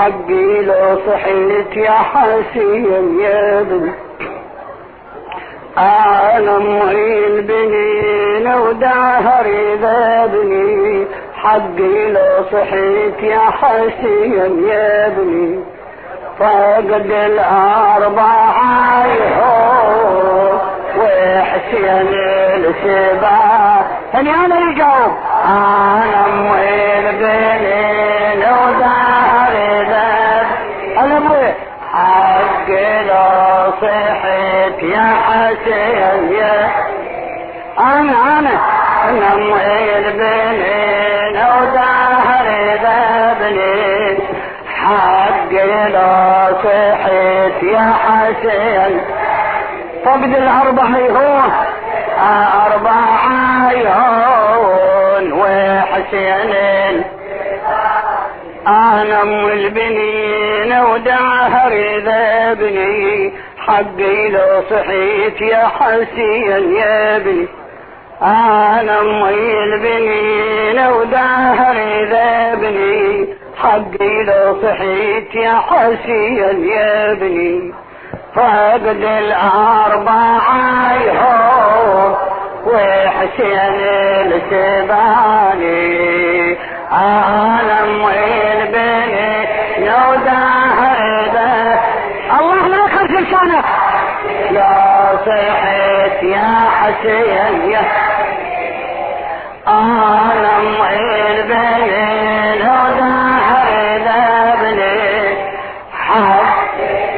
حقي لو صحيت يا حسين يا ابني، انا امي البنين ودهري ذابني، حقي لو صحيت يا حسين يا ابني، فقد الأربعة وحسين السبعة. أنا الجواب أنا أمي البنين ودهري ذاب، أنا أبوي حق لو صحيت يا حسين يا أنا أمي البنين ودهري ذابني، حق لو صحيت يا حسين. فقد الأربعة هون وحسين، أنا أم البنين ودهري ذابني، حقي لو صحيت يا حسين يا ابني، أنا أمي البنين ودهري ذابني، حقي لو صحيت يا حسين يا ابني، فقد الأربعة وحسين السباني، أنا أمي البنين ودهري ذابني. الله لا يخرج لسانك. لا صحيت يا حسين يا أنا أمي البنين ودهري ذابني، حق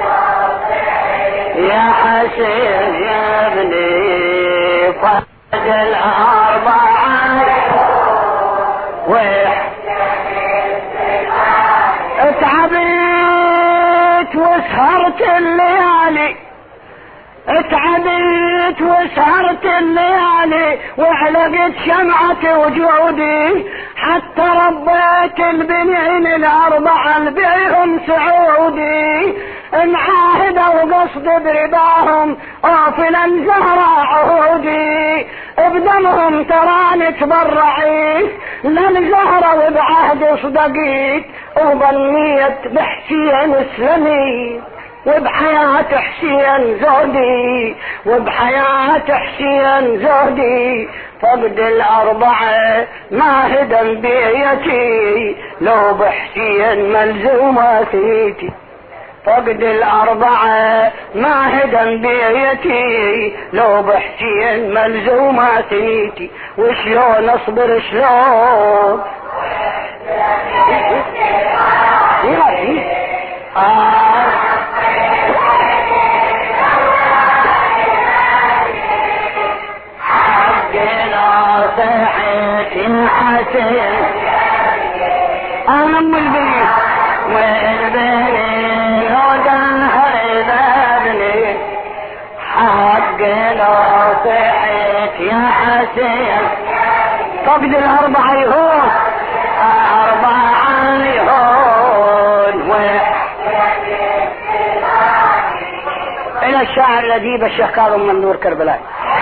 يا حسين يا ابني، فقد الأربعة اتعبت وسهرت الليالي، اتعبت وسهرت الليالي، وعلقت شمعة وجودي، حتى ربيت البنين الأربعة البيهم سعودي، معاهدة وقصد برباهم قافلا زهراء عهودي، بدمهم تراني تبرعيت للزهرة وبعهد صدقيت، وظنيت بحسين اسلمي وبحياة حسين زودي، وبحياة حسين زودي، فقد الأربعة ما هدم بيتي، لو بحسين ملزوماتي، فقد الأربعة ما هدم بيتي، لو بحسين ملزوماتي، وشلون اصبر شلون صحيت الحسين، أنا أم البنين والبنين ودهري ذابني، حق لو صحيت يا حسين. فقد الأربعة يهون إلى الشاعر الأديب الشيخ كاظم منذور كربلاء.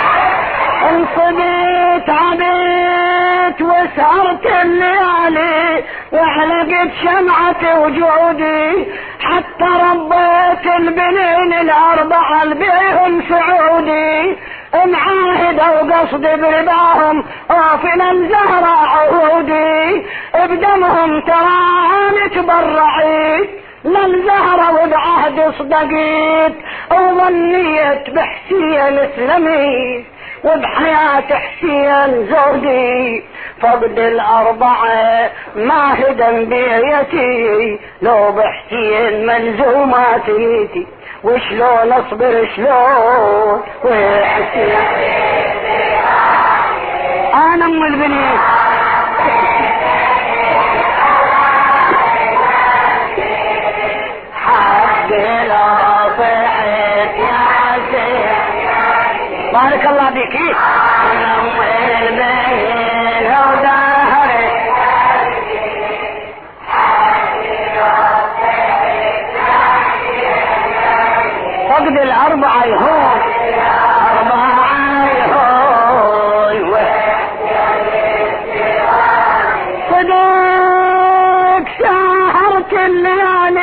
انصبيت عبيت وسهرت الليالي، وحلقت شمعة وجودي، حتى ربيت البنين الأربعة البيهم سعودي، معاهدة وقصد برباهم قافلا زهراء عهودي، بدمهم تراني تبرعيت للزهرة وبعهد صدقيت، وظنيت بحسين اسلمي وبحياة حسين زودي، فقد الأربعة ما هدم بيتي، لو بحسين ملزوماتي، وشلون اصبر شلون وحسين. انا ام البنين حق لو صحيت يا حسين. بارك الله بك. انا ام البنين ودهري فقد الأربعة يهون صدق سهرت الليالي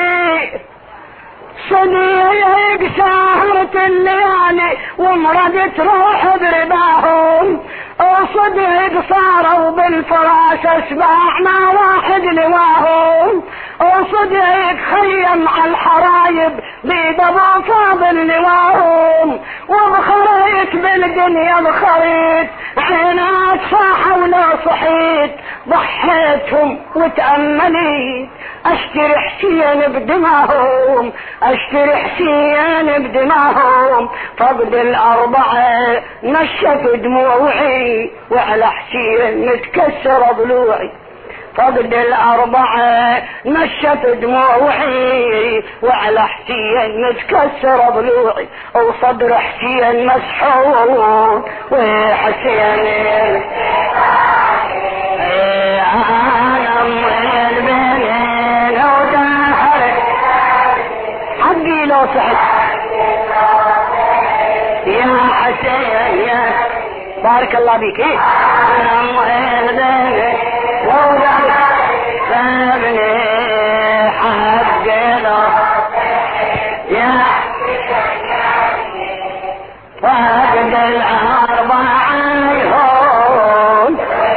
سهرت الليالي ومرضت روح برباهم، وصدق صاروا بالفراش اشباع ما واحد لواهم، وصدق خيم على الحرايب بيد ابو فاضل لواهم، وبخريت بالدنيا بخريت عينات صاحة ولو صحيت ضحيتهم وتأمليت اشتري حسين بدماهم، اشتري حسين بدماهم، فقد الاربعة نشف دموعي وعلى حسين متكسر ضلوعي، فقد الاربعة نشف دموعي وعلى حسين متكسر ضلوعي، وصدر حسين مسحور وحسين انا من بينين ودهر حقي لو صحت يا حسين يا بارك الله بك. انا من بينين ودهر سابني حقي لو يا فقد الاربعة يهون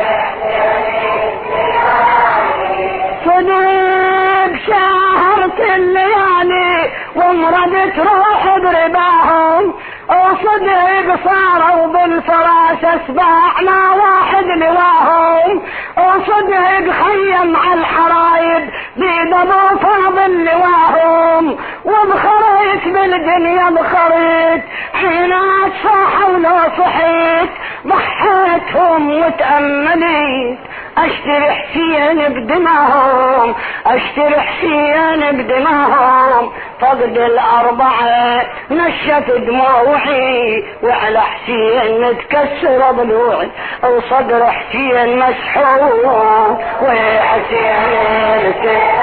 صدق شهرت الليالي ومرضت روح برباهم، وصدق صاروا بالفراش اسباع ما واحد لواهم، وصدق خيم على الحرايب بيد ابو فاضل لواهم، وبخريت بالدنيا بخريت حينات صاحة ولو صحيت ضحيتهم وتأمليت اشتري حسين بدماهم، اشتري حسين بدماهم، فقد الاربعة نشف دموعي وعلى حسين متكسر ضلوعي، وصدر حسين مسحور وحسين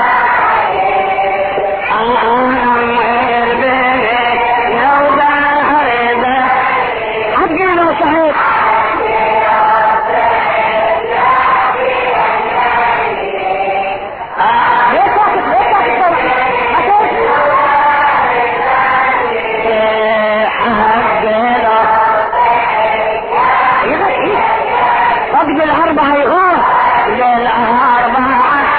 حقي لو صحيح فقد الاربعة يغور الاربعة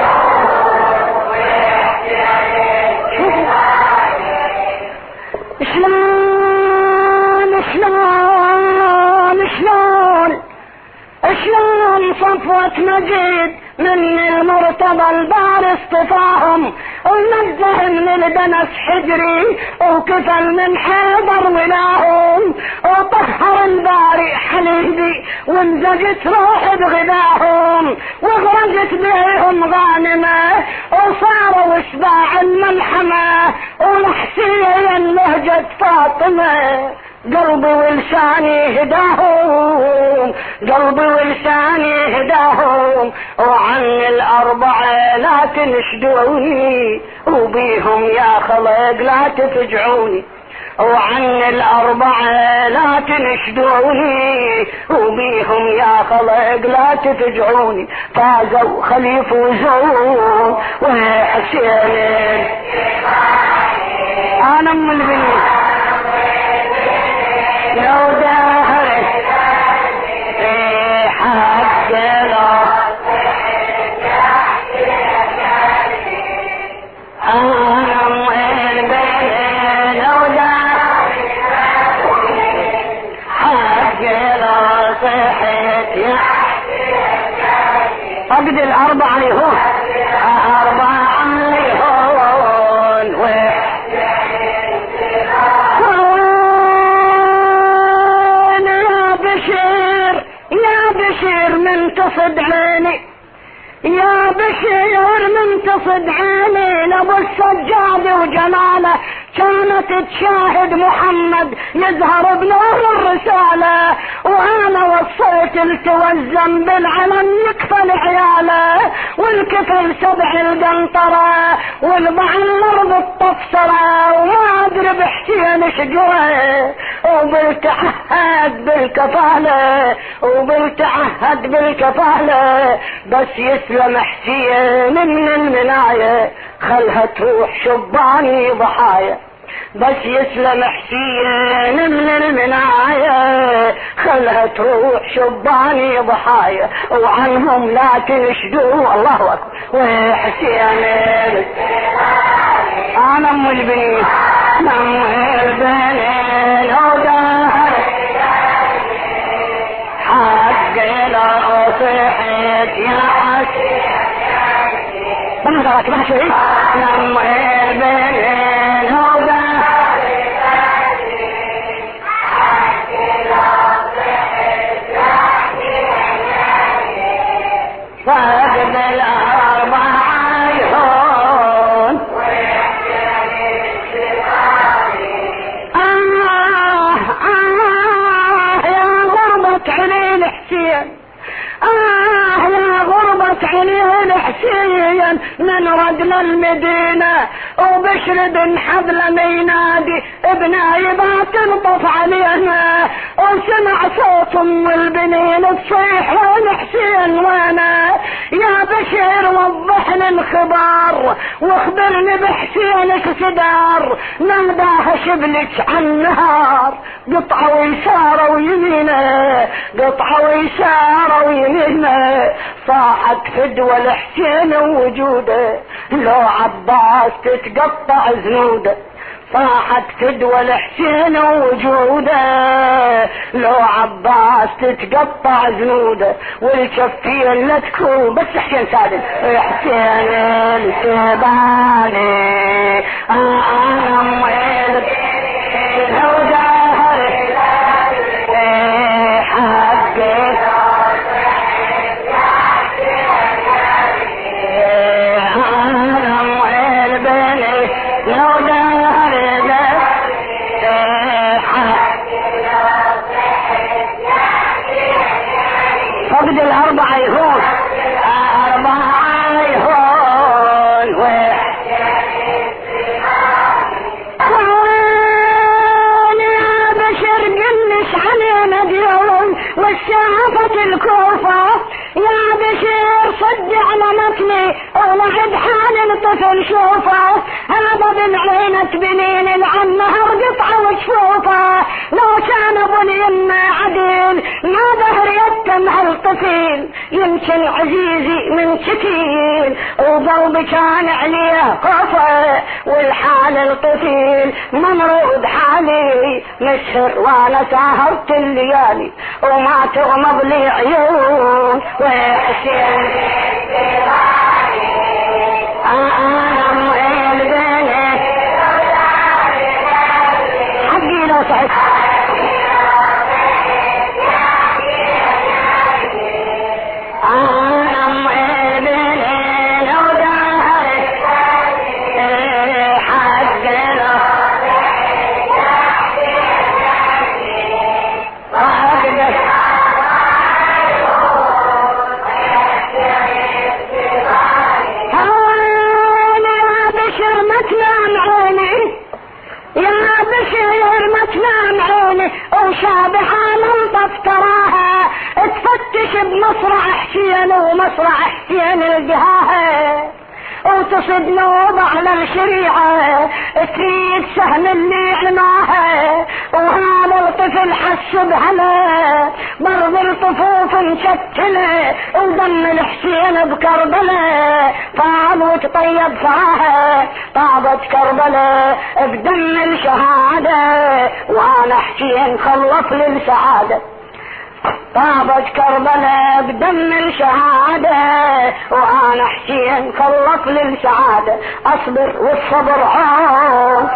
شلون صفوة مجيد من المرتضى البار اصطفاهم، ونزه من الدنس حجري وكفل من حيدر ولاهم، وطهر الباري حليبي وامزجت روح بغذاهم، وغرقت بيهم غانمة وصاروا اشباع الملحمة، ولحسين لهجة فاطمة قلبي ولساني هداهم، قلبي ولساني هداهم، وعن الاربعة لا تنشدوني وبيهم يا خلق لا تفجعوني، وعن الاربعة لا تنشدوني وبيهم يا خلق لا تفجعوني، فازوا خليف وزور وحسين انا ام البنت لو دهرت حق له أنا وين بين لو دهرت حق له صحيت يا فقد الأربعة يهون أربعة يهون من تصد عيني يا بشير من تصد عيني لابو السجاد وجماله، كانت تشاهد محمد يظهر بنور الرسالة، وانا وصيت التوزن بالعلم يكفل عياله، والكفل سبع القنطرة والبع الارض الطفسرة، وما ادري بحسين شجوه وبالتعهد بالكفالة وبالتعهد بالكفالة، بس يسلم حسين من المناية خلها تروح شباني ضحايا، بس يسلم حسين من المناية، خلها تروح شباني ضحايا وعنهم لا تنشدوا. الله اكبر. وحسين انا ام البنين، ام البنين ودهر حق لو صحيت يا حسين. بحث شوي. ام البنين ودهر فقد الأربعة يهون. يا غربة علي الحسين، يا غربة علي الحسين، من ردنا المدينة وبشرد حبل مينادي بنايبات تنطف علينا، وسمع صوت ام البنين تصيح والحسين وانا يا بشير وضحنا الخبر واخبرني بحسينك صدار. ناداها شبلك عن نهار، قطعة ويسارة ويمينه، قطعة ويسارة ويمينه، صاحت فدوى الحسين ووجوده، لو عباس تتقطع زنوده. صاحت فدوى الحسين ووجوده، لو عباس تتقطع زنوده، والكفين لا تكون بس حسين سالم. حسين الكباني انا مويل ودهر حقك انا مويل بني لو دهر فقد الأربعة يهون. أربعة يهون. يا بشر قلش علينا اليوم والشافة الكوفة، يا بشر صد على متني ولحد حال الطفل شوفه، هذا بالعينة بنين العم نهر قطعة وشفوفه، لو كان بنينا عديل ما ظهر يتم هالطفيل، يمكن عزيزي من شكيل وضرب كان عليه قفا، والحال الطفيل ممرود حالي مسهر وانا ساهرت الليالي وما تغمض لي عيون. وحسين انا مويل بني حقي لو صحيت انا مويل بني لو دهر حق له حقك يا بشير ما تنام عيني وشابحة منطف تراها، تفتش بمصرع حسين ومصرع حسين الجهاها، وتصد نوب على الشريعة تريد سهم اللي عماها، وهذا الطفل حس بهلا برض الطفوف مشتلة، ودم الحسين بكربلاء طاب وتطيب فراها، طابت كربلاء بدم الشهادة، وانا حسين خلص للسعادة. طابت كربلاء بدم الشهادة، وانا حسين خلص للسعادة، اصبر والصبر عون.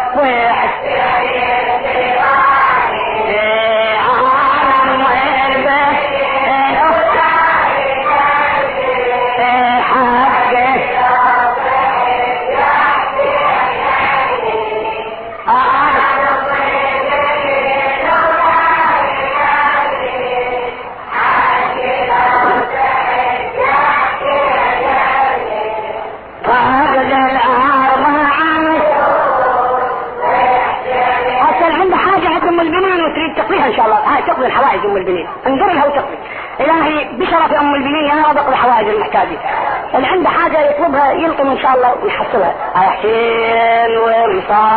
ان شاء الله هاي تقضي الحوائج ام البنين، انظر لها وتقضي. الهي بشرف ام البنين يا رب اقضي حوائج المحتاجين، اللي عنده حاجه يطلبها يلطم ان شاء الله ويحصلها. يا حسين ومصاب